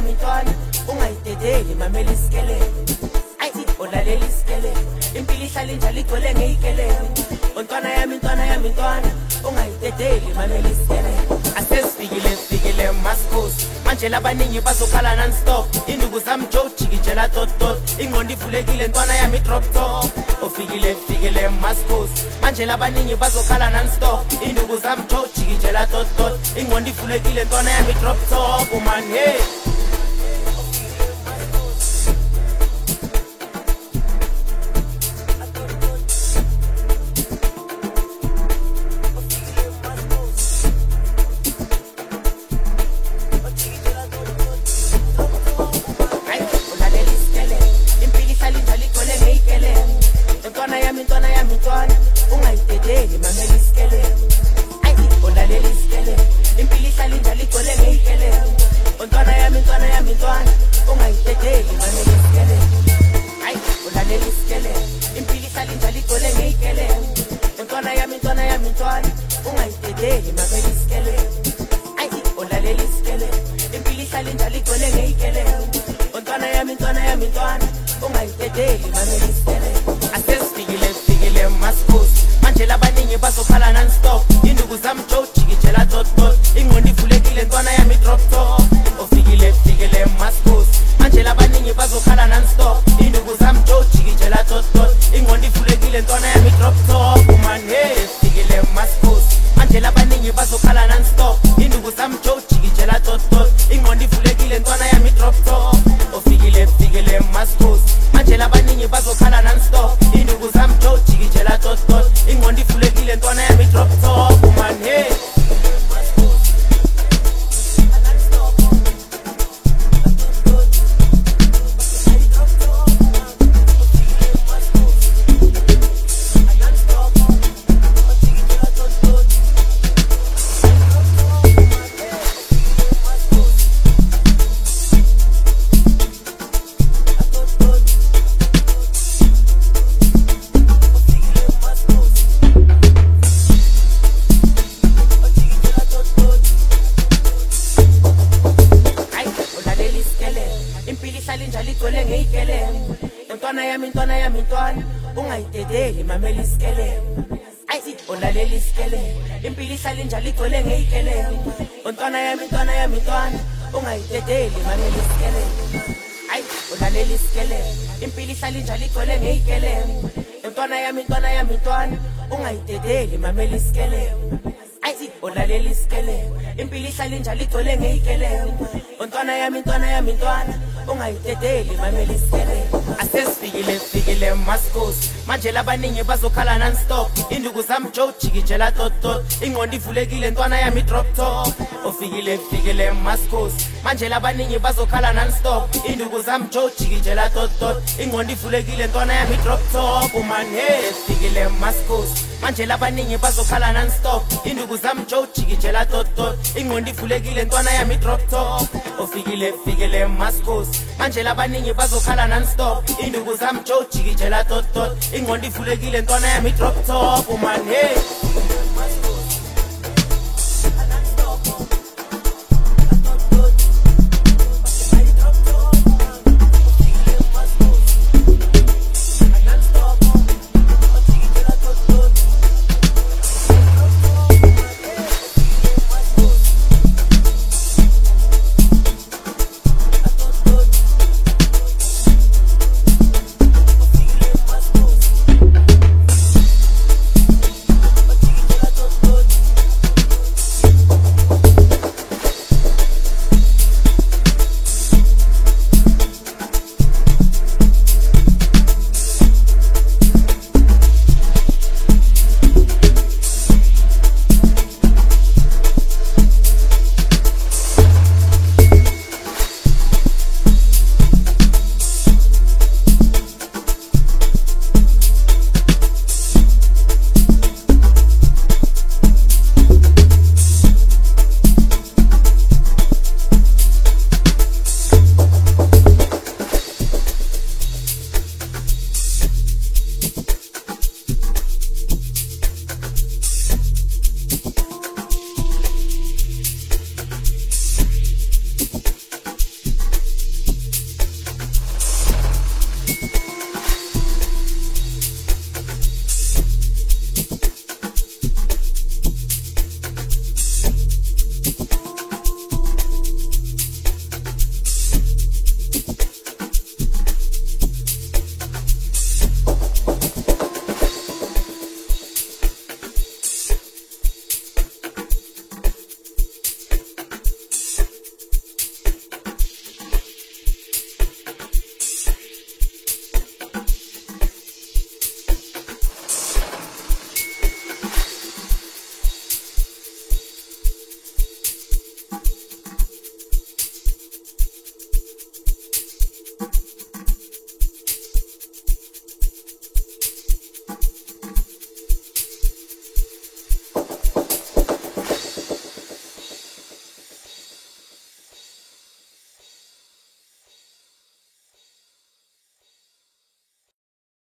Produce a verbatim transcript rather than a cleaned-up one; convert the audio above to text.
yami ntwana ungayidedeli mamela isikelele ayi olalela isikelele impilo ihlala njalo igcwele ngeyikelele ontwana yami ntwana yami ntwana ungayidedeli mamela isikelele asesifikile sifikile maskosi manje labaningi bazokhala non-stop induku zami Joe jikijela totot ingqondo ivulekile ntwana yami drop top ofikile fikile maskosi manje labaningi bazokhala non-stop induku zami Joe jikijela totot ingqondo ivulekile ntwana yami drop top man hey ungayidedeli mamela isikelele ayi olalela isikelele impilo ihlala njalo igcwele ngeyikelele ontwana yami ntwana yami ntwana ungayidedeli mamela isikelele ayi olalela isikelele impilo ihlala njalo igcwele ngeyikelele ontwana yami ntwana yami ntwana ungayidedeli mamela isikelele ayi olalela isikelele impilo ihlala njalo igcwele ngeyikelele ontwana yami ntwana yami ntwana ungayidedeli mamela isikelele asesifikile fikile maskosi manje labaningi bazokhala non-stop induku zami Joe jikijela totot ingqondo ivulekile ntwana yami drop top ofikile fikile maskosi manje labaningi bazokhala non-stop induku zami Joe jikijela totot ingqondo ivulekile ntwana yami drop top man hey fikile maskosi manje labaningi bazokhala non-stop induku zami Joe jikijela totot ingqondo ivulekile ntwana yami drop top ofikile fikile maskosi manje labaningi bazokhala non-stop induku zami Joe jikijela totot ingqondo ivulekile ntwana yami drop top man hey impilo ihlala njalo igcwele ngeyikelele ontwana yami ntwana yami ntwana ungayidedeli mamela isikelele ayi olalela isikelele impilo ihlala njalo igcwele ngeyikelele ontwana yami ntwana yami ntwana ungayidedeli mamela isikelele ayi olalela isikelele impilo ihlala njalo igcwele ngeyikelele ontwana yami ntwana yami ntwana ungayidedeli mamela isikelele ayi olalela isikelele impilo ihlala njalo igcwele ngeyikelele ontwana yami ntwana yami ntwana ungayidedeli mamela isikelele asesifikile fikile maskosi manje labaningi bazokhala non-stop induku zami Joe jikijela totot ingqondo ivulekile ntwana yami drop top ofikile fikile maskosi manje labaningi bazokhala non-stop induku zami Joe jikijela totot ingqondo ivulekile ntwana yami drop top man hey fikile maskosi manje labaningi bazokhala non-stop induku zami Joe jikijela totot ingqondo ivulekile ntwana yami drop top ofikile fikile maskosi manje labaningi bazokhala non-stop induku zami Joe jikijela totot ingqondo ivulekile ntwana yami drop top man hey